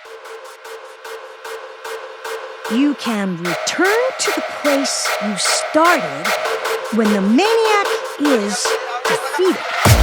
You can return to the place you started when the maniac is defeated.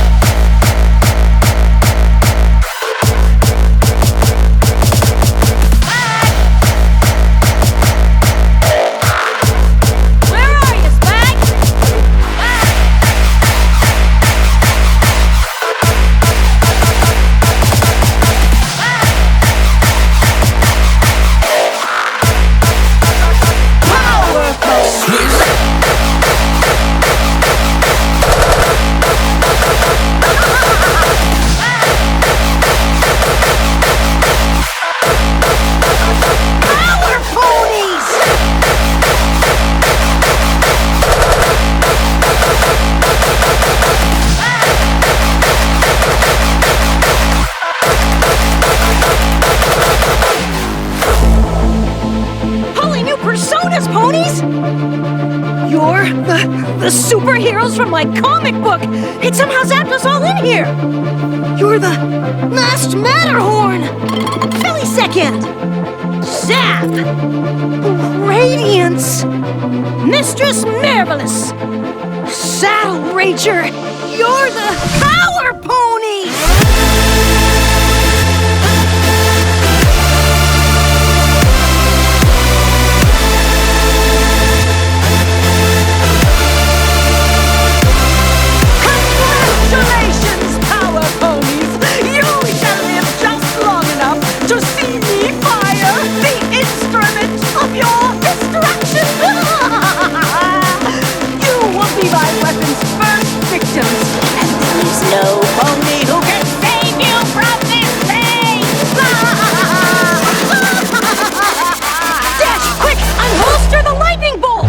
Personas, ponies! You're the superheroes from my comic book! It somehow zapped us all in here! You're the masked Matterhorn! Millisecond! Zap! Radiance! Mistress Marvelous! Saddle Rager! You're the Power Ponies! No pony who can save you from this thing! Dash, quick! Unholster the lightning bolt!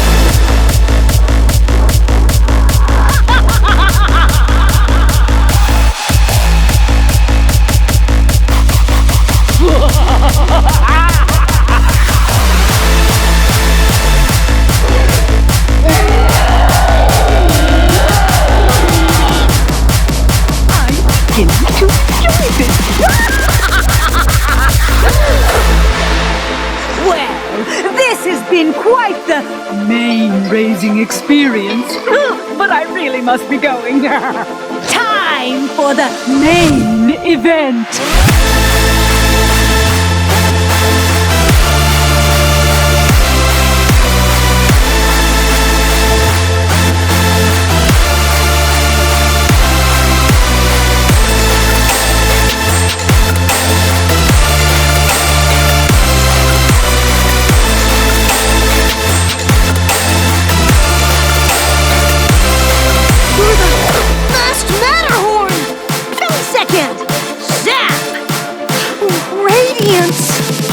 Well, this has been quite the mane-raising experience. But I really must be going. Time for the main event.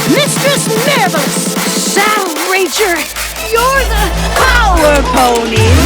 Mistress Marvelous! Saddle Rager! You're the Power Ponies!